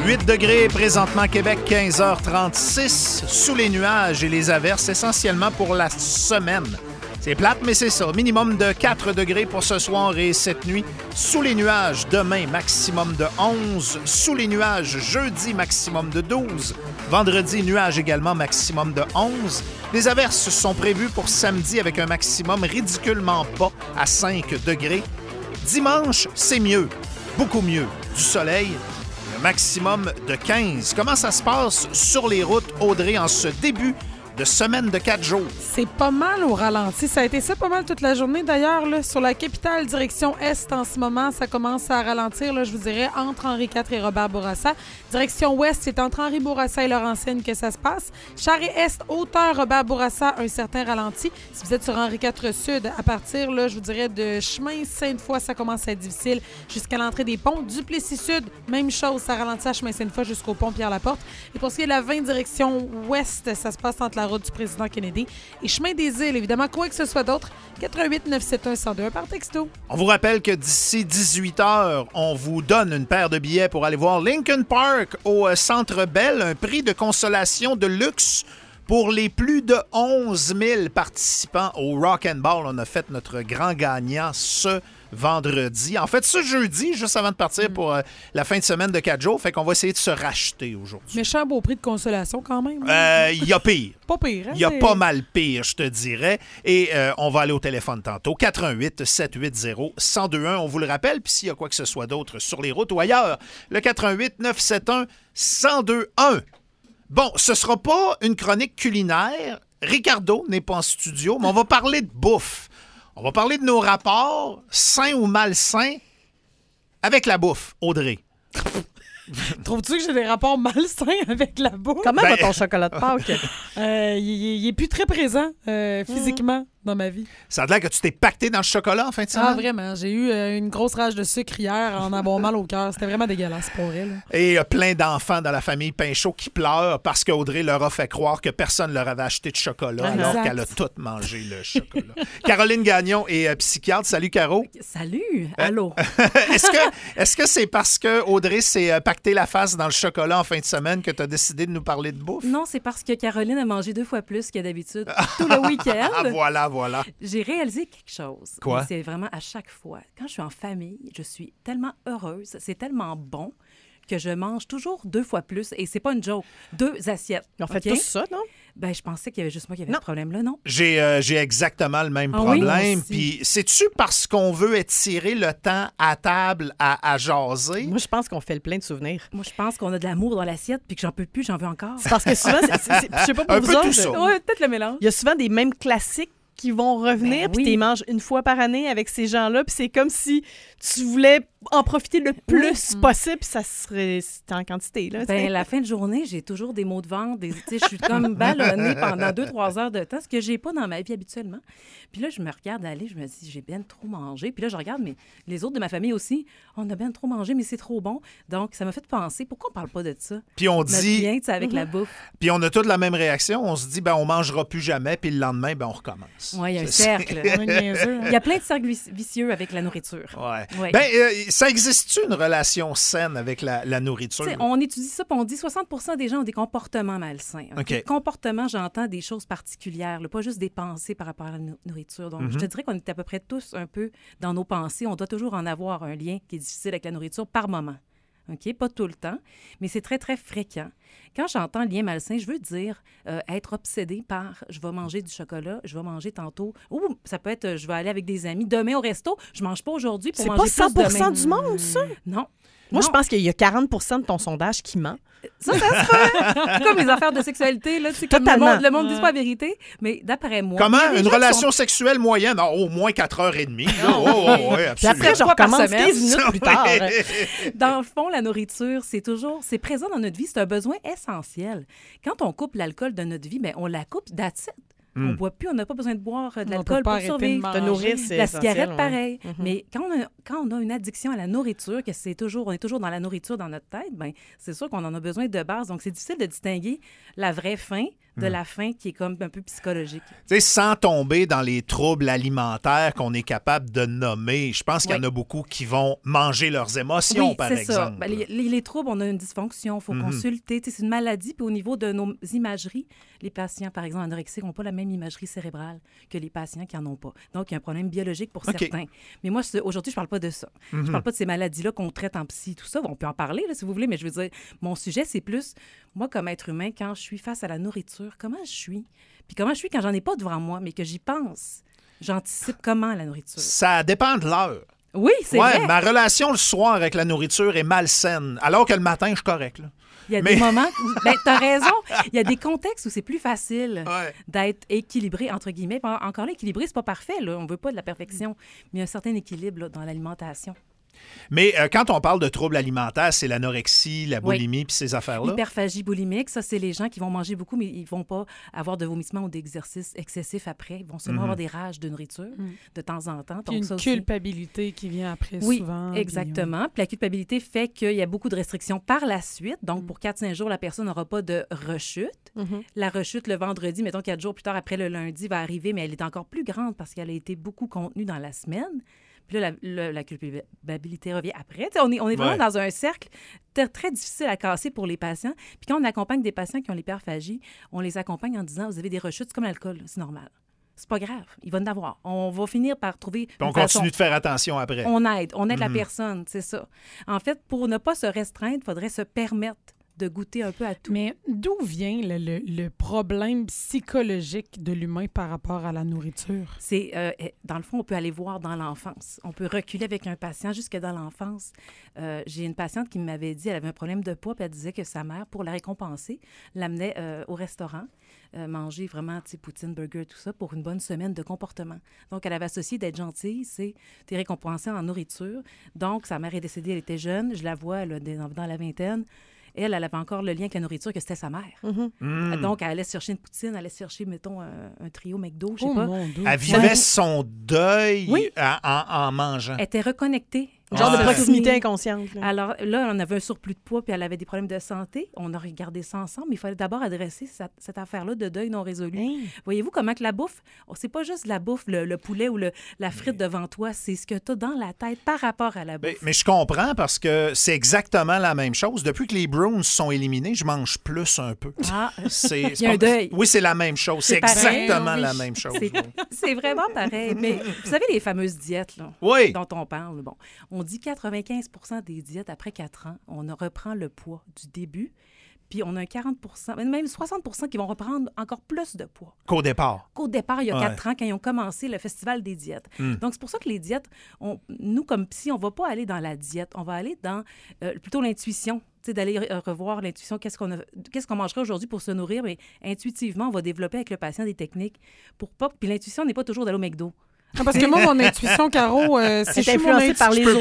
8 degrés présentement Québec, 15h36, sous les nuages et les averses, essentiellement pour la semaine. C'est plate, mais c'est ça. Minimum de 4 degrés pour ce soir et cette nuit. Sous les nuages, demain, maximum de 11. Sous les nuages, jeudi, maximum de 12. Vendredi, nuages également, maximum de 11. Les averses sont prévues pour samedi avec un maximum ridiculement bas à 5 degrés. Dimanche, c'est mieux, beaucoup mieux. Du soleil, un maximum de 15. Comment ça se passe sur les routes, Audrey, en ce début de semaine de 4 jours? C'est pas mal au ralenti. Ça a été ça pas mal toute la journée. D'ailleurs, là, sur la capitale, direction Est, en ce moment, ça commence à ralentir, là, je vous dirais, entre Henri IV et Robert Bourassa. Direction Ouest, c'est entre Henri Bourassa et Laurentienne que ça se passe. Charest-Est, hauteur Robert Bourassa, un certain ralenti. Si vous êtes sur Henri IV Sud, à partir, là, je vous dirais, de chemin Sainte-Foy, ça commence à être difficile jusqu'à l'entrée des ponts. Duplessis Sud, même chose, ça ralentit à chemin Sainte-Foy jusqu'au pont Pierre-Laporte. Et pour ce qui est de la 20 direction Ouest, ça se passe entre la route du président Kennedy et chemin des Îles, évidemment, quoi que ce soit d'autre, 88 971 1021 par texto. On vous rappelle que d'ici 18h, on vous donne une paire de billets pour aller voir Linkin Park au Centre Bell, un prix de consolation de luxe pour les plus de 11 000 participants au Rock and Ball. On a fait notre grand gagnant ce vendredi. En fait, ce jeudi, juste avant de partir pour la fin de semaine de 4 jours. Fait qu'on va essayer de se racheter aujourd'hui. Méchant beau prix de consolation quand même. Il y a pire. Pas pire, hein? Il y a pas mal pire, je te dirais. Et on va aller au téléphone tantôt. 88 780 1021. On vous le rappelle. Puis s'il y a quoi que ce soit d'autre sur les routes ou ailleurs, le 88 971 1021. Bon, ce sera pas une chronique culinaire. Ricardo n'est pas en studio, mais on va parler de bouffe. On va parler de nos rapports, sains ou malsains, avec la bouffe. Audrey. Trouves-tu que j'ai des rapports malsains avec la bouffe? Comment va ton chocolat de Pâques? Il est plus très présent physiquement dans ma vie. Ça a l'air que tu t'es pacté dans le chocolat en fin de semaine? Ah, vraiment. J'ai eu une grosse rage de sucre hier en avoir mal au cœur. C'était vraiment dégueulasse pour elle. Et plein d'enfants dans la famille Pinchot qui pleurent parce qu'Audrey leur a fait croire que personne ne leur avait acheté de chocolat alors qu'elle a tout mangé le chocolat. Caroline Gagnon est psychiatre. Salut, Caro. Salut. Allô. Est-ce que c'est parce que Audrey s'est pacté la face dans le chocolat en fin de semaine que tu as décidé de nous parler de bouffe? Non, c'est parce que Caroline a mangé 2 fois plus que d'habitude tout le week-end. Voilà. J'ai réalisé quelque chose. Quoi? C'est vraiment à chaque fois. Quand je suis en famille, je suis tellement heureuse, c'est tellement bon que je mange toujours 2 fois plus. Et c'est pas une joke. 2 assiettes. On fait tous ça, non? Ben, je pensais qu'il y avait juste moi qui avait ce problème-là, non? J'ai exactement le même problème. Puis, c'est-tu parce qu'on veut étirer le temps à table à jaser? Moi, je pense qu'on fait le plein de souvenirs. Moi, je pense qu'on a de l'amour dans l'assiette puis que j'en peux plus, j'en veux encore. C'est parce que souvent, je sais pas pour vous autres. Ouais, peut-être le mélange. Il y a souvent des mêmes classiques qui vont revenir, puis tu les manges une fois par année avec ces gens-là, puis c'est comme si tu voulais en profiter le plus possible, puis ça serait en quantité. Là, ben, la fin de journée, j'ai toujours des maux de ventre, je suis comme ballonnée pendant 2-3 heures de temps, ce que j'ai pas dans ma vie habituellement. Puis là, je me regarde aller, je me dis, j'ai bien trop mangé. Puis là, je regarde les autres de ma famille aussi, on a bien trop mangé, mais c'est trop bon. Donc, ça m'a fait penser, pourquoi on parle pas de ça? Puis on dit... Bien, avec la bouffe. Puis on a tous la même réaction, on se dit, ben on mangera plus jamais, puis le lendemain, ben on recommence. Oui, il y a un cercle. Il y a plein de cercles vicieux avec la nourriture. Ouais. Ben, ça existe-tu une relation saine avec la nourriture? T'sais, on étudie ça, puis on dit 60% des gens ont des comportements malsains. Okay? Comportement, j'entends des choses particulières, là, pas juste des pensées par rapport à la nourriture. Donc, je te dirais qu'on est à peu près tous un peu dans nos pensées. On doit toujours en avoir un lien qui est difficile avec la nourriture par moment. OK? Pas tout le temps, mais c'est très, très fréquent. Quand j'entends lien malsain, je veux dire être obsédé par je vais manger du chocolat, je vais manger tantôt, ou ça peut être je vais aller avec des amis demain au resto, je mange pas aujourd'hui pour manger plus demain. C'est pas 100% du monde, ça? Non. Moi, je pense qu'il y a 40% de ton sondage qui ment. Ça se fait. Comme les affaires de sexualité, là, totalement. Le monde ne dit pas la vérité, mais d'après moi... Comment? Une relation sexuelle moyenne? Au moins 4h30. Oui, absolument. Puis après, je recommence 15 minutes plus tard. Dans le fond, la nourriture, c'est présent dans notre vie, c'est un besoin essentiel. Quand on coupe l'alcool de notre vie, bien, on la coupe, that's it. On ne boit plus, on n'a pas besoin de boire de l'alcool pour survivre. De nourrir, c'est la cigarette, ouais. pareil. Mais quand on a une addiction à la nourriture, que on est toujours dans la nourriture dans notre tête, ben c'est sûr qu'on en a besoin de base. Donc, c'est difficile de distinguer la vraie faim de la faim qui est comme un peu psychologique. Tu sais, sans tomber dans les troubles alimentaires qu'on est capable de nommer, je pense qu'il y en a beaucoup qui vont manger leurs émotions, par exemple. Ben, les troubles, on a une dysfonction, il faut consulter. Tu sais, c'est une maladie, puis au niveau de nos imageries, les patients, par exemple, anorexiques n'ont pas la même imagerie cérébrale que les patients qui n'en ont pas. Donc, il y a un problème biologique pour certains. Mais moi, aujourd'hui, je ne parle pas de ça. Je ne parle pas de ces maladies-là qu'on traite en psy, tout ça. On peut en parler, là, si vous voulez, mais je veux dire, mon sujet, c'est plus, moi, comme être humain, quand je suis face à la nourriture, comment je suis? Puis comment je suis quand j'en ai pas devant moi, mais que j'y pense? J'anticipe comment la nourriture? Ça dépend de l'heure. Oui, c'est vrai. Ma relation le soir avec la nourriture est malsaine, alors que le matin, je suis correct. Là. Il y a des moments où... Ben, t'as raison. Il y a des contextes où c'est plus facile d'être équilibré, entre guillemets. Encore là, équilibré, c'est pas parfait. Là. On veut pas de la perfection, mais il y a un certain équilibre là, dans l'alimentation. Mais quand on parle de troubles alimentaires, c'est l'anorexie, la boulimie puis ces affaires-là? L'hyperphagie boulimique, ça, c'est les gens qui vont manger beaucoup, mais ils vont pas avoir de vomissements ou d'exercices excessifs après. Ils vont seulement avoir des rages de nourriture de temps en temps. Puis donc, une culpabilité qui vient après souvent. Oui, exactement. Puis la culpabilité fait qu'il y a beaucoup de restrictions par la suite. Donc, pour 4-5 jours, la personne n'aura pas de rechute. La rechute, le vendredi, mettons 4 jours plus tard, après le lundi, va arriver, mais elle est encore plus grande parce qu'elle a été beaucoup contenue dans la semaine. Puis là, la culpabilité revient après. T'sais, on est vraiment dans un cercle très difficile à casser pour les patients. Puis quand on accompagne des patients qui ont l'hyperphagie, on les accompagne en disant, vous avez des rechutes, c'est comme l'alcool, c'est normal. C'est pas grave, il va en avoir. On va finir par trouver... Puis on continue de faire attention après. On aide la personne, c'est ça. En fait, pour ne pas se restreindre, il faudrait se permettre de goûter un peu à tout. Mais d'où vient le problème psychologique de l'humain par rapport à la nourriture? C'est, dans le fond, on peut aller voir dans l'enfance. On peut reculer avec un patient jusque dans l'enfance. J'ai une patiente qui m'avait dit, elle avait un problème de poids, puis elle disait que sa mère, pour la récompenser, l'amenait au restaurant, manger vraiment, tu sais, poutine, burger, tout ça, pour une bonne semaine de comportement. Donc, elle avait associé d'être gentille, c'est t'es récompensée en nourriture. Donc, sa mère est décédée, elle était jeune, je la vois, elle, dans la vingtaine. Elle avait encore le lien avec la nourriture, que c'était sa mère. Donc, elle allait chercher une poutine, elle allait chercher, mettons, un trio McDo, je sais pas. Elle vivait son deuil en mangeant. Elle était reconnectée. Genre de proximité inconsciente. Là. Alors là, on avait un surplus de poids, puis elle avait des problèmes de santé. On a regardé ça ensemble, mais il fallait d'abord adresser cette affaire-là de deuil non résolu. Voyez-vous comment que la bouffe, c'est pas juste la bouffe, le poulet ou la frite devant toi, c'est ce que tu as dans la tête par rapport à la bouffe. Mais je comprends parce que c'est exactement la même chose. Depuis que les Bruins sont éliminés, je mange plus un peu. Il y a un deuil. Oui, c'est la même chose. C'est exactement la même chose. C'est vraiment pareil. Mais vous savez, les fameuses diètes là, dont on parle, bon, on dit 95 des diètes après 4 ans, on reprend le poids du début, puis on a un 40 même 60 qui vont reprendre encore plus de poids. Qu'au départ, il y a 4 ans, quand ils ont commencé le festival des diètes. Donc, c'est pour ça que les diètes, nous, comme psy, on ne va pas aller dans la diète, on va aller dans plutôt l'intuition. D'aller revoir l'intuition, qu'est-ce qu'on mangerait aujourd'hui pour se nourrir, mais intuitivement, on va développer avec le patient des techniques pour pas... Puis l'intuition n'est pas toujours d'aller au McDo. Non, parce que moi, mon intuition, Caro, si je suis influencée par les odeurs,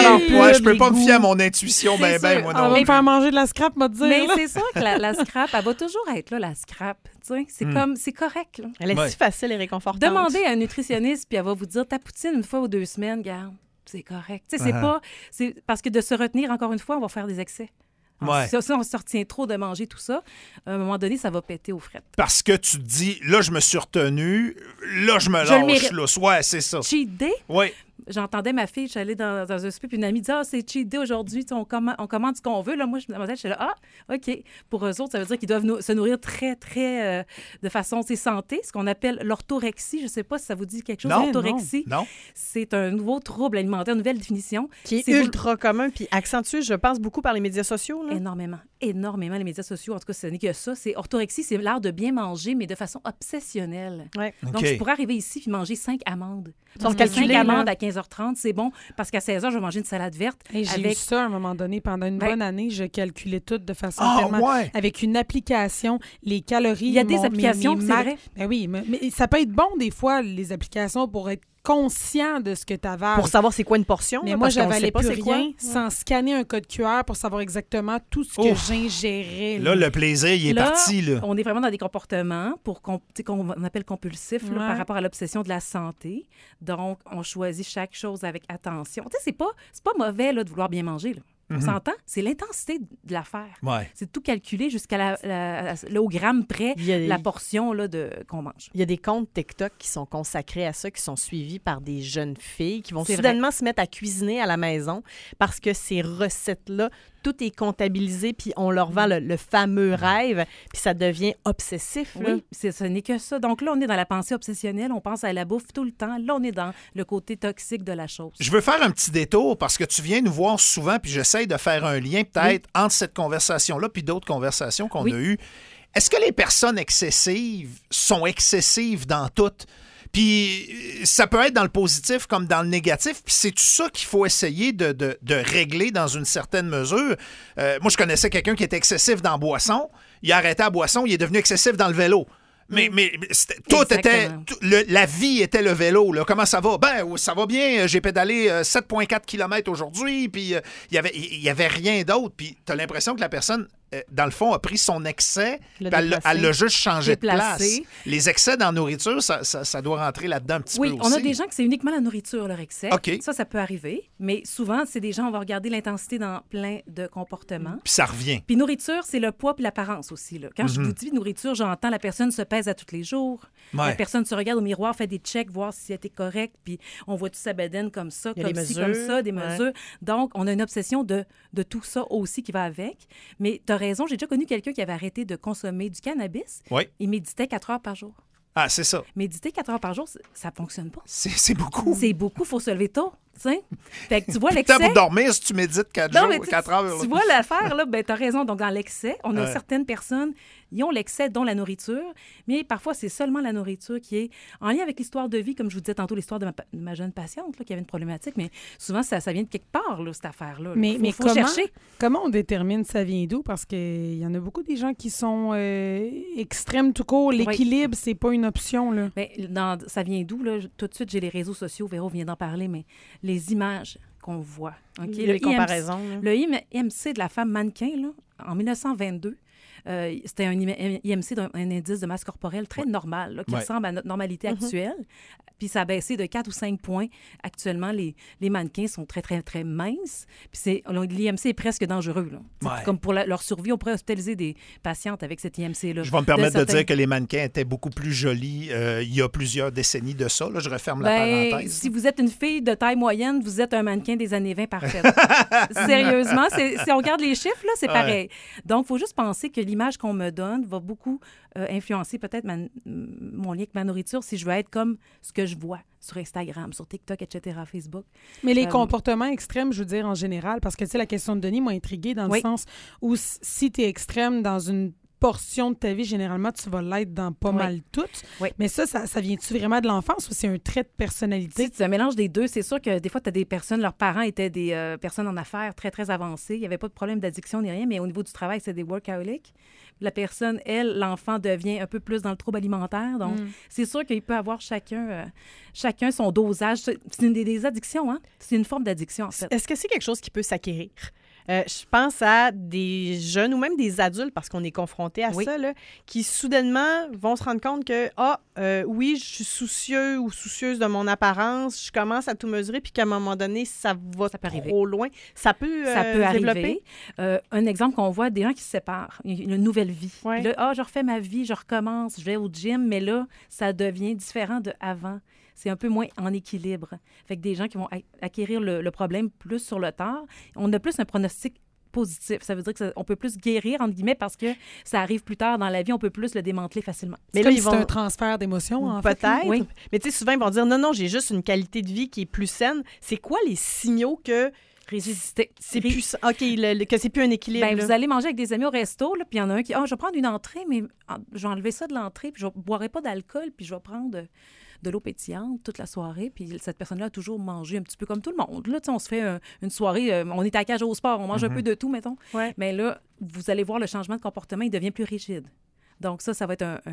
je peux pas me fier à mon intuition, moi non. On va me faire manger de la scrap, m'a dit. Mais c'est sûr que la scrap, elle va toujours être là, la scrap. C'est comme, c'est correct. Là. Elle est si facile et réconfortante. Demandez à un nutritionniste, puis elle va vous dire, ta poutine, 1 fois ou 2 semaines, garde, c'est correct. C'est pas... C'est parce que de se retenir, encore une fois, on va faire des excès. Si on se retient trop de manger tout ça, à un moment donné, ça va péter aux frettes. Parce que tu te dis, là, je me suis retenu, là, je me lâche. Là. C'est ça. Cheat day? Oui. J'entendais ma fille, j'allais dans un souper, puis une amie dit « Ah, c'est cheat day aujourd'hui, on commande ce qu'on veut. » Là, moi, je me disais, ah, OK. Pour eux autres, ça veut dire qu'ils doivent se nourrir très, très de façon santé, ce qu'on appelle l'orthorexie. Je ne sais pas si ça vous dit quelque chose. L'orthorexie, non. C'est un nouveau trouble alimentaire, une nouvelle définition. Qui est ultra commun, puis accentué, je pense, beaucoup par les médias sociaux. Là. Énormément. Les médias sociaux, en tout cas, ce n'est que ça. Orthorexie, c'est l'art de bien manger, mais de façon obsessionnelle. Ouais. Donc, je pourrais arriver ici et manger 5 amandes. Donc, 5 amandes à 15h30, c'est bon, parce qu'à 16h, je vais manger une salade verte. Et j'ai eu ça à un moment donné. Pendant une bonne année, je calculais tout de façon avec une application, les calories. Il y a des applications, c'est vrai. Ben oui, mais ça peut être bon des fois, les applications, pour être conscient de ce que tu avales. Pour savoir c'est quoi une portion. Mais moi, j'avalais plus rien sans scanner un code QR pour savoir exactement tout ce que j'ingérais. Là, le plaisir, il est parti. Là. On est vraiment dans des comportements qu'on appelle compulsifs par rapport à l'obsession de la santé. Donc, on choisit chaque chose avec attention. Tu sais, c'est pas mauvais là, de vouloir bien manger. Là. On s'entend? C'est l'intensité de l'affaire. Ouais. C'est tout calculé jusqu'à au gramme près, la portion là, qu'on mange. Il y a des comptes TikTok qui sont consacrés à ça, qui sont suivis par des jeunes filles qui vont soudainement se mettre à cuisiner à la maison parce que ces recettes-là, tout est comptabilisé, puis on leur vend le fameux rêve, puis ça devient obsessif. Là. Oui, ce n'est que ça. Donc là, on est dans la pensée obsessionnelle, on pense à la bouffe tout le temps. Là, on est dans le côté toxique de la chose. Je veux faire un petit détour parce que tu viens nous voir souvent, puis j'essaye de faire un lien peut-être entre cette conversation-là puis d'autres conversations qu'on a eues. Est-ce que les personnes excessives sont excessives dans toutes? Puis ça peut être dans le positif comme dans le négatif. Puis c'est tout ça qu'il faut essayer de régler dans une certaine mesure. Moi, je connaissais quelqu'un qui était excessif dans la boisson. Il a arrêté la boisson, il est devenu excessif dans le vélo. Mais tout était... la vie était le vélo. Là. Comment ça va? Ben, ça va bien. J'ai pédalé 7,4 km aujourd'hui, puis il y avait rien d'autre. Puis tu as l'impression que la personne, dans le fond, a pris son excès, puis elle l'a juste changé de place. Les excès dans la nourriture, ça doit rentrer là-dedans un petit peu aussi. Oui, on a des gens que c'est uniquement la nourriture, leur excès. Okay. Ça peut arriver. Mais souvent, c'est des gens, on va regarder l'intensité dans plein de comportements. Puis ça revient. Puis nourriture, c'est le poids puis l'apparence aussi. Là. Quand je vous dis nourriture, j'entends la personne se pèse à tous les jours. Ouais. La personne se regarde au miroir, fait des checks, voir si elle était correcte, puis on voit tout sa bedaine comme ça, comme ci, comme ça, des mesures. Donc, on a une obsession de tout ça aussi qui va avec. Mais tu as raison, j'ai déjà connu quelqu'un qui avait arrêté de consommer du cannabis. Oui. Il méditait 4 heures par jour. Ah, c'est ça. Méditer 4 heures par jour, ça fonctionne pas. C'est beaucoup. C'est beaucoup, il faut se lever tôt. Fait que tu vois l'excès. Pour dormir si tu médites 4 heures. Tu vois l'affaire, là, ben, tu as raison. Donc, dans l'excès, on a certaines personnes, ils ont l'excès, dont la nourriture, mais parfois, c'est seulement la nourriture qui est en lien avec l'histoire de vie, comme je vous disais tantôt, l'histoire de ma jeune patiente là, qui avait une problématique, mais souvent, ça vient de quelque part, là, cette affaire-là. Mais faut chercher. Comment on détermine ça vient d'où? Parce qu'il y en a beaucoup des gens qui sont extrêmes tout court. L'équilibre, c'est pas une option. Là. Ben, ça vient d'où? Là? Tout de suite, j'ai les réseaux sociaux. Véro vient d'en parler, mais les images qu'on voit. Okay? Les comparaisons. Le IMC de la femme mannequin, là, en 1922, c'était un IMC, un indice de masse corporelle très normal, là, qui ressemble à notre normalité actuelle. Puis ça a baissé de 4 ou 5 points. Actuellement, les mannequins sont très, très, très minces. Puis l'IMC est presque dangereux. Là. Comme pour leur survie, on pourrait hospitaliser des patientes avec cet IMC-là. Je vais me permettre de dire que les mannequins étaient beaucoup plus jolis il y a plusieurs décennies de ça. Là, je referme la parenthèse. Si vous êtes une fille de taille moyenne, vous êtes un mannequin des années 20 parfaite. Sérieusement, si on regarde les chiffres, là, c'est pareil. Donc, il faut juste penser que l'image qu'on me donne va beaucoup influencer peut-être mon lien avec ma nourriture si je veux être comme ce que je vois sur Instagram, sur TikTok, etc., Facebook. Mais les comportements extrêmes, je veux dire, en général, parce que, tu sais, la question de Denis m'a intriguée dans le sens où si tu es extrême dans une portion de ta vie, généralement, tu vas l'être dans pas mal toutes. Oui. Mais ça vient-tu vraiment de l'enfance ou c'est un trait de personnalité? C'est un mélange des deux. C'est sûr que des fois, tu as des personnes, leurs parents étaient des personnes en affaires très, très avancées. Il n'y avait pas de problème d'addiction ni rien, mais au niveau du travail, c'est des workaholics. La personne, elle, l'enfant devient un peu plus dans le trouble alimentaire. Donc, c'est sûr qu'il peut avoir chacun son dosage. C'est des addictions, hein? C'est une forme d'addiction, en fait. Est-ce que c'est quelque chose qui peut s'acquérir? Je pense à des jeunes ou même des adultes, parce qu'on est confronté à ça, là, qui soudainement vont se rendre compte que, oui, je suis soucieux ou soucieuse de mon apparence, je commence à tout mesurer, puis qu'à un moment donné, ça va trop loin. Ça peut arriver. Un exemple qu'on voit, des gens qui se séparent, une nouvelle vie. Ouais. Là, je refais ma vie, je recommence, je vais au gym, mais là, ça devient différent de avant. C'est un peu moins en équilibre. Fait que des gens qui vont acquérir le problème plus sur le tard, on a plus un pronostic positif. Ça veut dire qu'on peut plus guérir, entre guillemets, parce que ça arrive plus tard dans la vie, on peut plus le démanteler facilement. Mais là, c'est un transfert d'émotions, en fait. Peut-être. Oui. Mais tu sais, souvent, ils vont dire, non, j'ai juste une qualité de vie qui est plus saine. C'est quoi les signaux que... Résister. C'est plus... OK, que c'est plus un équilibre. Vous allez manger avec des amis au resto, là, puis il y en a un qui... je vais prendre une entrée, mais je vais enlever ça de l'entrée, puis je ne boirai pas d'alcool, puis je vais prendre de l'eau pétillante toute la soirée, puis cette personne-là a toujours mangé un petit peu comme tout le monde. Là, on se fait une soirée, on est à la cage au sport, on mange un peu de tout, mettons. Ouais. Mais là, vous allez voir le changement de comportement, il devient plus rigide. Donc ça va être un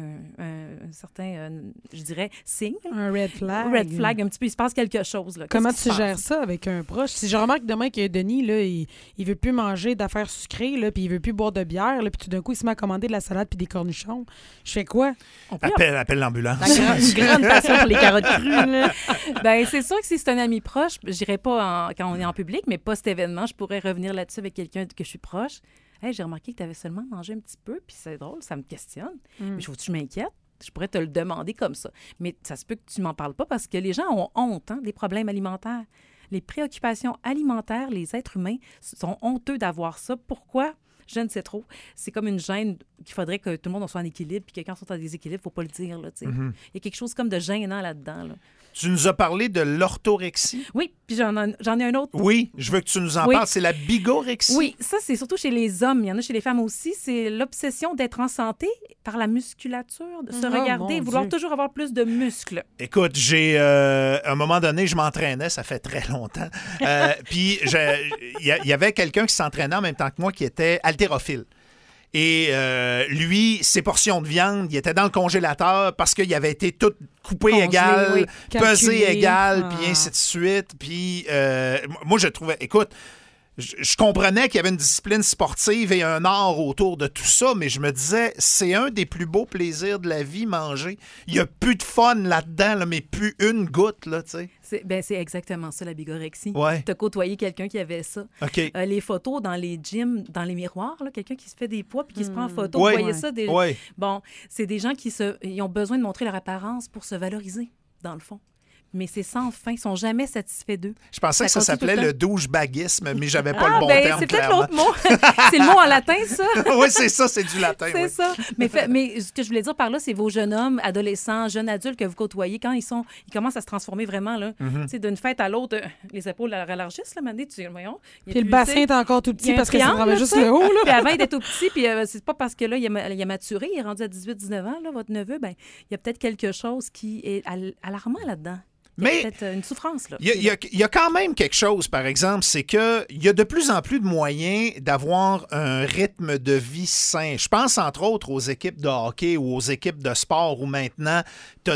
certain, je dirais, signe. Un red flag. Red flag, un petit peu, il se passe quelque chose. Là. Comment tu gères ça avec un proche? Si je remarque demain que Denis, là, il veut plus manger d'affaires sucrées, là, puis il veut plus boire de bière, là, puis tout d'un coup, il se met à commander de la salade puis des cornichons, je fais quoi? Appelle l'ambulance. Une grande passion pour les carottes crues. Là. Ben, c'est sûr que si c'est un ami proche, j'irai pas quand on est en public, mais pas cet événement, je pourrais revenir là-dessus avec quelqu'un que je suis proche. Hey, j'ai remarqué que tu avais seulement mangé un petit peu, puis c'est drôle, ça me questionne. Mais faut que je m'inquiète. Je pourrais te le demander comme ça. Mais ça se peut que tu m'en parles pas parce que les gens ont honte des problèmes alimentaires. Les préoccupations alimentaires, les êtres humains sont honteux d'avoir ça. Pourquoi? Je ne sais trop. C'est comme une gêne qu'il faudrait que tout le monde soit en équilibre, puis que quand on est en déséquilibre, il ne faut pas le dire. Là, Il y a quelque chose comme de gênant là-dedans. Là. Tu nous as parlé de l'orthorexie. Oui, puis j'en ai un autre. Oui, je veux que tu nous en parles. C'est la bigorexie. Oui, ça, c'est surtout chez les hommes. Il y en a chez les femmes aussi. C'est l'obsession d'être en santé par la musculature, de se regarder, vouloir toujours avoir plus de muscles. Écoute, à un moment donné, je m'entraînais, ça fait très longtemps. Puis, il y avait quelqu'un qui s'entraînait en même temps que moi qui était haltérophile. Et lui, ses portions de viande, il était dans le congélateur parce qu'il avait été tout coupé égal, pesé égal, puis ainsi de suite. Puis moi, je trouvais... Écoute, je comprenais qu'il y avait une discipline sportive et un art autour de tout ça, mais je me disais, c'est un des plus beaux plaisirs de la vie, manger. Il n'y a plus de fun là-dedans, là, mais plus une goutte, là, tu sais. C'est exactement ça, la bigorexie. Ouais. Tu as côtoyé quelqu'un qui avait ça. Okay. Les photos dans les gyms, dans les miroirs, là, quelqu'un qui se fait des poids puis qui se prend en photo. Vous voyez ça? Bon, c'est des gens ils ont besoin de montrer leur apparence pour se valoriser, dans le fond. Mais c'est sans fin. Ils ne sont jamais satisfaits d'eux. Je pensais que ça s'appelait le douche-baguisme, mais j'avais pas le bon terme. C'est peut-être l'autre mot. C'est le mot en latin, ça. Oui, c'est ça, c'est du latin. C'est ça. Mais ce que je voulais dire par là, c'est vos jeunes hommes, adolescents, jeunes adultes que vous côtoyez, quand ils commencent à se transformer vraiment, là. Tu sais, d'une fête à l'autre, les épaules élargissent, là, maintenant, voyons. Puis le bassin est encore tout petit parce que ça travaille juste le haut, là. Puis avant, il était tout petit, puis c'est pas parce que là, il a maturé, il est rendu à 18-19 ans, là, votre neveu, ben il y a peut-être quelque chose qui est alarmant là-dedans. Mais peut-être une souffrance, là. Il y a quand même quelque chose, par exemple, c'est qu'il y a de plus en plus de moyens d'avoir un rythme de vie sain. Je pense, entre autres, aux équipes de hockey ou aux équipes de sport où maintenant, tu as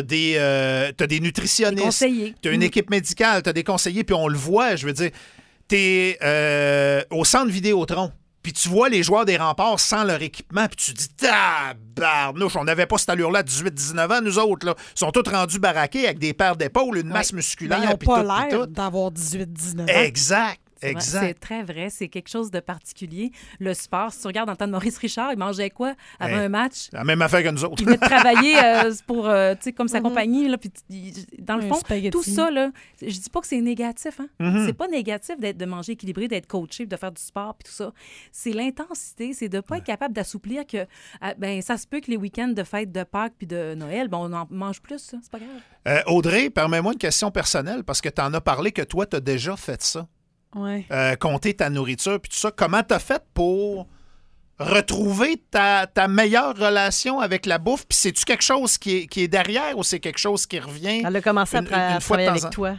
des nutritionnistes. Des conseillers. Tu as une équipe médicale, tu as des conseillers, puis on le voit, je veux dire, tu es au centre Vidéotron. Puis tu vois les joueurs des Remparts sans leur équipement, puis tu te dis, tabarnouche, on n'avait pas cette allure-là à 18-19 ans, nous autres, là. Ils sont tous rendus baraqués avec des paires d'épaules, une masse musculaire. Mais ils n'ont pas l'air d'avoir 18-19 ans. Exact. C'est très vrai. C'est quelque chose de particulier. Le sport, si tu regardes dans le temps de Maurice Richard, il mangeait quoi avant un match? La même affaire que nous autres. Il venait de travailler pour, tu sais, comme sa compagnie. Là, puis, dans le fond, tout ça, là, je dis pas que c'est négatif. Hein? C'est pas négatif de manger équilibré, d'être coaché, de faire du sport, puis tout ça. C'est l'intensité, c'est de pas être capable d'assouplir que, ça se peut que les week-ends de fête de Pâques puis de Noël, on en mange plus, ça. C'est pas grave. Audrey, permets-moi une question personnelle, parce que tu en as parlé que toi, tu as déjà fait ça. Ouais. Compter ta nourriture puis tout ça. Comment t'as fait pour retrouver ta meilleure relation avec la bouffe? Puis c'est-tu quelque chose qui est derrière ou c'est quelque chose qui revient? Elle a commencé à travailler avec toi.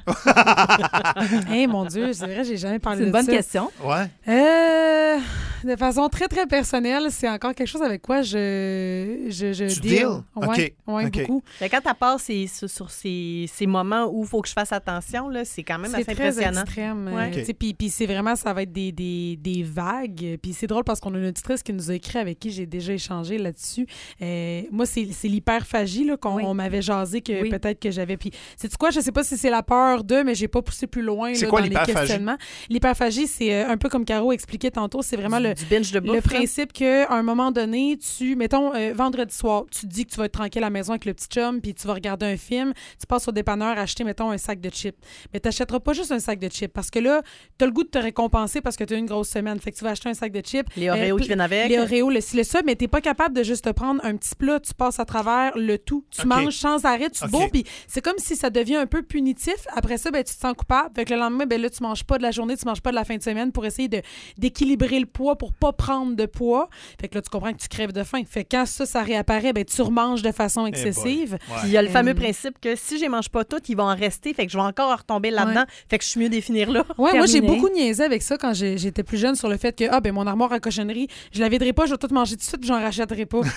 Hey, mon Dieu, c'est vrai, j'ai jamais parlé de ça. C'est une bonne question. Ouais. De façon très, très personnelle, c'est encore quelque chose avec quoi je tu deal? Ouais, OK. Beaucoup. Mais quand tu passes sur ces moments où il faut que je fasse attention, là, c'est quand même assez impressionnant. C'est très extrême. Okay. Puis c'est vraiment, ça va être des vagues. Puis c'est drôle parce qu'on a une auditrice qui nous a écrit avec qui j'ai déjà échangé là-dessus. Moi, c'est l'hyperphagie là, qu'on m'avait jasé que peut-être que j'avais. Puis sais-tu quoi? Je sais pas si c'est la peur mais j'ai pas poussé plus loin là, dans les questionnements. L'hyperphagie, c'est un peu comme Caro expliquait tantôt, c'est vraiment du binge de bouffe, le principe qu'à un moment donné, mettons, vendredi soir, tu te dis que tu vas être tranquille à la maison avec le petit chum, puis tu vas regarder un film, tu passes au dépanneur acheter, mettons, un sac de chips. Mais tu n'achèteras pas juste un sac de chips, parce que là, tu as le goût de te récompenser parce que tu as une grosse semaine. Fait que tu vas acheter un sac de chips. Les Oreos qui viennent avec. Les Oreos, le ça, mais tu n'es pas capable de juste te prendre un petit plat, tu passes à travers le tout. Tu manges sans arrêt, tu te bourres, puis c'est comme si ça devient un peu punitif. Après ça, tu te sens coupable. Fait que le lendemain, là, tu manges pas de la journée, tu manges pas de la fin de semaine pour essayer d'équilibrer le poids poids pour pas prendre de poids. Fait que là, tu comprends que tu crèves de faim. Fait que quand ça réapparaît, ben tu remanges de façon excessive. Puis il y a le fameux principe que si je les mange pas toutes, ils vont en rester. Fait que je vais encore retomber là-dedans. Fait que je suis mieux définir là. Ouais, moi, j'ai beaucoup niaisé avec ça quand j'étais plus jeune sur le fait que mon armoire à cochonnerie, je la viderai pas, je vais tout manger tout de suite puis j'en rachèterai pas.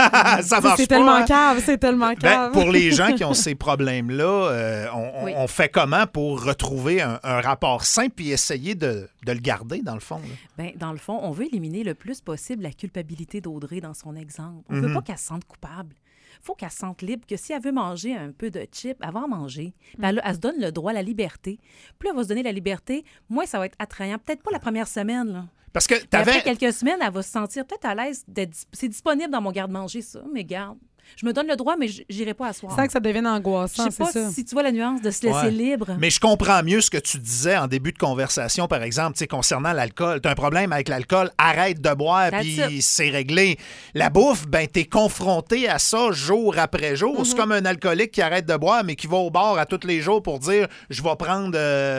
Ça marche c'est tellement cave, c'est tellement cave. Pour les gens qui ont ces problèmes-là, on fait comment pour retrouver un rapport sain puis essayer de le garder, dans le fond? Bien, dans le fond, on veut éliminer le plus possible la culpabilité d'Audrey dans son exemple. On veut pas qu'elle se sente coupable. Faut qu'elle se sente libre, que si elle veut manger un peu de chips, elle va en manger. Puis elle se donne le droit à la liberté. Plus elle va se donner la liberté, moins ça va être attrayant. Peut-être pas la première semaine, là. Parce que après quelques semaines, elle va se sentir peut-être à l'aise. C'est disponible dans mon garde-manger, ça, mais garde. Je me donne le droit, mais j'irai pas asseoir. C'est ça que ça devienne angoissant, c'est ça. Je sais pas si tu vois la nuance de se laisser libre. Mais je comprends mieux ce que tu disais en début de conversation, par exemple, concernant l'alcool. Tu as un problème avec l'alcool, arrête de boire, puis c'est réglé. La bouffe, ben t'es confronté à ça jour après jour. C'est comme un alcoolique qui arrête de boire, mais qui va au bar à tous les jours pour dire « je vais prendre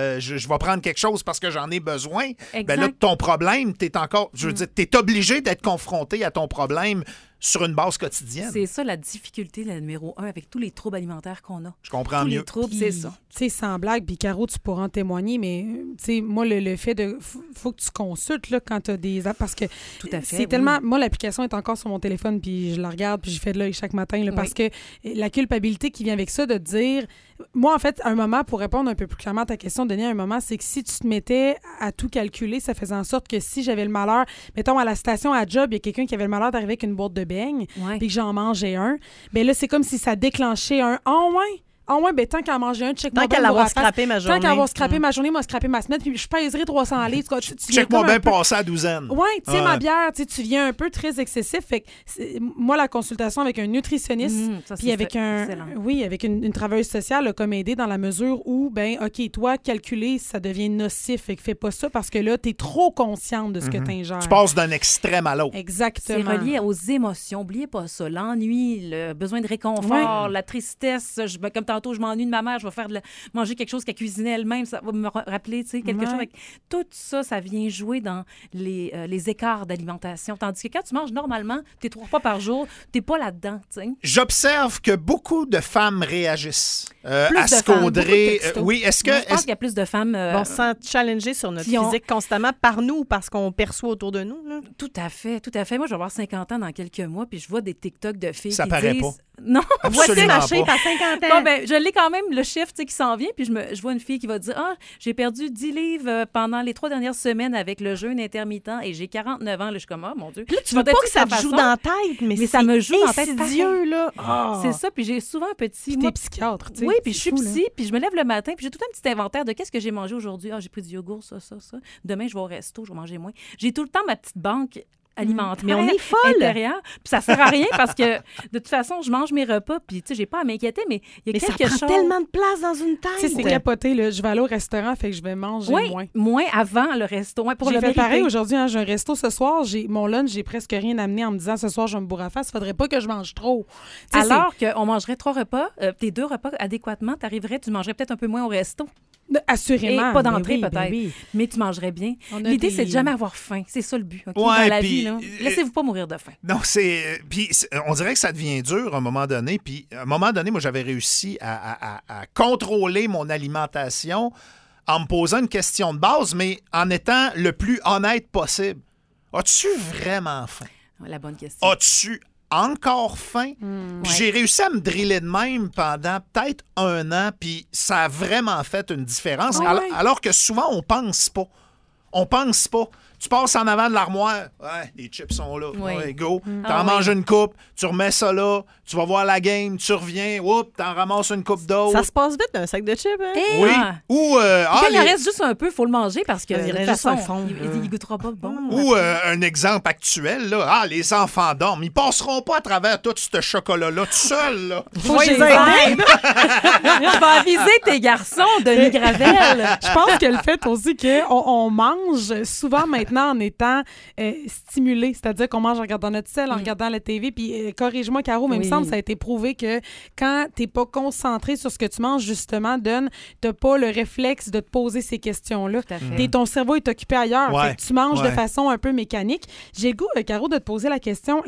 quelque chose parce que j'en ai besoin ». Ben là, ton problème, t'es encore... Je veux dire, t'es obligé d'être confronté à ton problème sur une base quotidienne. C'est ça la difficulté, la numéro 1, avec tous les troubles alimentaires qu'on a. Je comprends mieux. Tous les troubles, c'est ça. Tu sais, sans blague, puis Caro, tu pourras en témoigner, mais tu sais, moi, le fait de... faut que tu consultes là, quand tu as des... Parce que tout à fait, c'est tellement... Moi, l'application est encore sur mon téléphone, puis je la regarde, puis j'y fais de l'œil chaque matin, là, parce que la culpabilité qui vient avec ça, de dire... Moi, en fait, un moment, pour répondre un peu plus clairement à ta question, Denis, un moment, c'est que si tu te mettais à tout calculer, ça faisait en sorte que si j'avais le malheur... Mettons, à la station, à job, il y a quelqu'un qui avait le malheur d'arriver avec une boîte de beignes, puis que j'en mangeais un, bien là, c'est comme si ça déclenchait un « Oh, ouais! » Ah ouais, ben tant qu'à manger un, check-moi bien. Tant qu'à avoir scrappé ma journée. Tant qu'à avoir scrappé ma journée, moi, scrappé ma semaine, puis je pèserai 300 livres. Check-moi bien passer à douzaine. Oui, tu sais, ma bière, tu viens un peu très excessif. Fait que moi, la consultation avec un nutritionniste, puis avec avec une travailleuse sociale comme aidé dans la mesure où, ben OK, toi, calculer, ça devient nocif. Fait que fais pas ça parce que là, t'es trop consciente de ce que t'ingères. Tu passes d'un extrême à l'autre. Exactement. C'est relié aux émotions. N'oubliez pas ça. L'ennui, le besoin de réconfort, la tristesse. Comme tantôt, je m'ennuie de ma mère, je vais manger quelque chose qu'elle cuisinait elle-même, ça va me rappeler, tu sais, quelque chose avec... Tout ça, ça vient jouer dans les écarts d'alimentation. Tandis que quand tu manges normalement, tes 3 repas par jour, t'es pas là-dedans, tu sais. J'observe que beaucoup de femmes réagissent à ce qu'Audrey... oui, est-ce que... Je pense qu'il y a plus de femmes... on se sent challenger sur notre physique constamment par nous ou parce qu'on perçoit autour de nous, là? Tout à fait, tout à fait. Moi, je vais avoir 50 ans dans quelques mois, puis je vois des TikTok de filles ça qui paraît disent... pas. Non, voici ma shape à 50 ans. Bon, ben, je l'ai quand même, le chiffre qui s'en vient, puis je vois une fille qui va dire « Ah, j'ai perdu 10 livres pendant les 3 dernières semaines avec le jeûne intermittent et j'ai 49 ans. » Là, je suis comme « Ah, mon Dieu. » Là, tu veux pas que ça te joue dans la tête, mais ça me joue dans la tête. Dieu, là. Oh. C'est ça, puis j'ai souvent un petit... Puis t'es psychiatre, tu sais. Oui, puis je suis psy, puis je me lève le matin, puis j'ai tout un petit inventaire de qu'est-ce que j'ai mangé aujourd'hui. Ah, j'ai pris du yogourt, ça. Demain, je vais au resto, je vais manger moins. J'ai tout le temps ma petite banque alimentaire. Mais on est folle! Intérieure. Puis ça sert à rien parce que, de toute façon, je mange mes repas, puis tu sais, j'ai pas à m'inquiéter, mais il y a quelque chose... ça prend tellement de place dans une tête! Tu sais, c'est capoté, là. Je vais aller au restaurant, fait que je vais manger moins. Moins avant le resto. Pour j'ai fait pareil aujourd'hui, hein, j'ai un resto ce soir, mon lunch, j'ai presque rien amené en me disant ce soir, je vais me bourrer à face, faudrait pas que je mange trop. T'sais, alors qu'on mangerait 3 repas, tes 2 repas adéquatement, tu mangerais peut-être un peu moins au resto. Assurément. Et pas d'entrée, peut-être. Mais tu mangerais bien. L'idée, c'est de jamais avoir faim. C'est ça le but. Okay? Dans la vie, là. Laissez-vous pas mourir de faim. Non, c'est... Puis on dirait que ça devient dur à un moment donné. Puis à un moment donné, moi, j'avais réussi à contrôler mon alimentation en me posant une question de base, mais en étant le plus honnête possible. As-tu vraiment faim? La bonne question. As-tu encore faim? Puis j'ai réussi à me driller de même pendant peut-être 1 an, puis ça a vraiment fait une différence. Alors que souvent, on pense pas. On pense pas. Tu passes en avant de l'armoire, les chips sont là, go. T'en manges une coupe, tu remets ça là, tu vas voir la game, tu reviens, t'en ramasses une coupe d'autre. Ça se passe vite, un sac de chips, hein? Oui. Ou, quand il en reste juste un peu, il faut le manger parce que il reste un fond. Il goûtera pas bon. Ou un exemple actuel, là, les enfants dorment, ils passeront pas à travers tout ce chocolat-là tout seul, là. Faut les aider. Je vais aviser tes garçons, Denis Gravel. Je pense que le fait aussi qu'on manque mange souvent maintenant en étant stimulé, c'est-à-dire qu'on mange en regardant notre cell, en regardant la TV, puis corrige-moi, Caro, mais il me semble que ça a été prouvé que quand t'es pas concentré sur ce que tu manges, justement, t'as pas le réflexe de te poser ces questions-là. Ton cerveau est occupé ailleurs. Ouais. Fait que tu manges de façon un peu mécanique. J'ai le goût, Caro, de te poser la question,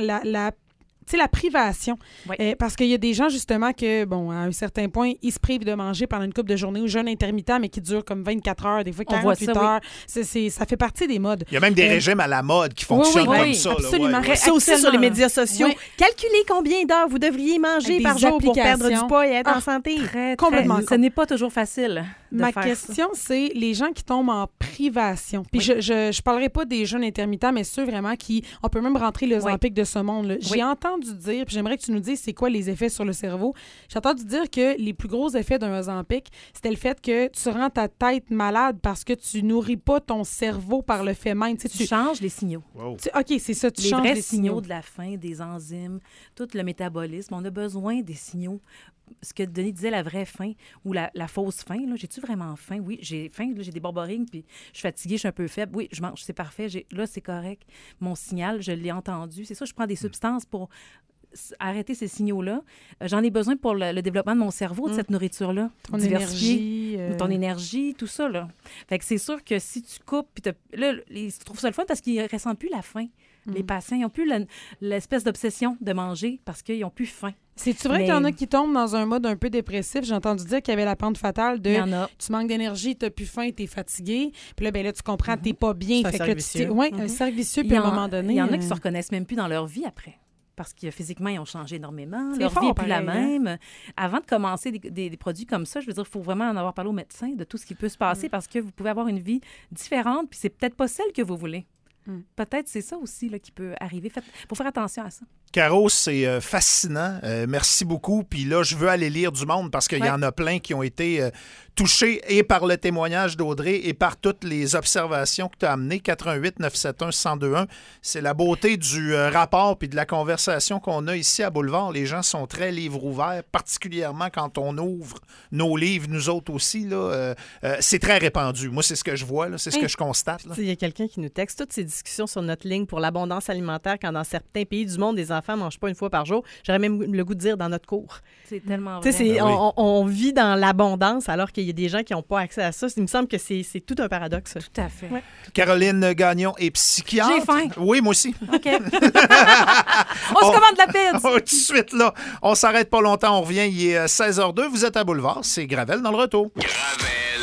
la privation. Oui. Parce qu'il y a des gens, justement, que, bon, à un certain point, ils se privent de manger pendant une couple de journées ou jeûne intermittent, mais qui dure comme 24 heures, des fois 48 heures. Ça fait partie des modes. Il y a même des régimes à la mode qui fonctionnent comme ça. Absolument. Ça aussi sur les médias sociaux. Oui. Calculez combien d'heures vous devriez manger par jour pour perdre du poids et être en santé. Complètement. Ce n'est pas toujours facile. Ma question, c'est les gens qui tombent en privation. Puis je parlerai pas des jeûnes intermittents, mais ceux vraiment qui... On peut même rentrer le Ozempic de ce monde. J'ai entendu dire, puis j'aimerais que tu nous dises c'est quoi les effets sur le cerveau. J'ai entendu dire que les plus gros effets d'un Ozempic, c'était le fait que tu rends ta tête malade parce que tu nourris pas ton cerveau par le fait même. Tu changes les signaux. Wow. OK, c'est ça, tu changes les signaux de la faim, des enzymes, tout le métabolisme. On a besoin des signaux. Ce que Denis disait, la vraie faim ou la fausse faim. J'ai-tu vraiment faim? Oui, j'ai faim. Là, j'ai des borborignes, puis je suis fatiguée, je suis un peu faible. Oui, je mange, c'est parfait. Là, c'est correct. Mon signal, je l'ai entendu. C'est ça, je prends des substances pour arrêter ces signaux-là. J'en ai besoin pour le développement de mon cerveau, de cette nourriture-là. Ton énergie. Ton énergie, tout ça, là. Fait que c'est sûr que si tu coupes, puis là, ils trouvent ça le fun parce qu'ils ne ressentent plus la faim. Les patients, ils n'ont plus l'espèce d'obsession de manger parce qu'ils n'ont plus faim. C'est-tu vrai qu'il y en a qui tombent dans un mode un peu dépressif? J'ai entendu dire qu'il y avait la pente fatale de tu manques d'énergie, tu n'as plus faim, tu es fatigué. Puis là, ben là, tu comprends, tu n'es pas bien. C'est un cercle vicieux. Oui, un cercle vicieux, puis à un moment donné... Il y en a qui ne se reconnaissent même plus dans leur vie après. Parce que physiquement, ils ont changé énormément. C'est leur fort, vie n'est plus la pareil, même. Avant de commencer des produits comme ça, je veux dire, il faut vraiment en avoir parlé au médecin de tout ce qui peut se passer parce que vous pouvez avoir une vie différente, puis c'est peut-être pas celle que vous voulez. Peut-être c'est ça aussi là, qui peut arriver. Il faut faire attention à ça. Caro, c'est fascinant. Merci beaucoup. Puis là, je veux aller lire du monde parce qu'il y en a plein qui ont été touchés et par le témoignage d'Audrey et par toutes les observations que tu as amenées. 88-971-1021. C'est la beauté du rapport puis de la conversation qu'on a ici à Boulevard. Les gens sont très livres ouverts, particulièrement quand on ouvre nos livres, nous autres aussi. Là, c'est très répandu. Moi, c'est ce que je vois. Là, c'est ce que je constate. Il y a quelqu'un qui nous texte toutes ces discussions sur notre ligne pour l'abondance alimentaire quand dans certains pays du monde, les enfants ne mangent pas une fois par jour. J'aurais même le goût de dire dans notre cours. C'est tellement vrai. On vit dans l'abondance alors qu'il y a des gens qui n'ont pas accès à ça. Il me semble que c'est tout un paradoxe. Tout à fait. Ouais. Caroline Gagnon est psychiatre. J'ai faim. Oui, moi aussi. OK. On se commande la pizza. Tout de suite, là. On s'arrête pas longtemps. On revient. Il est 16h02. Vous êtes à Boulevard. C'est Gravel dans le retour. Gravel.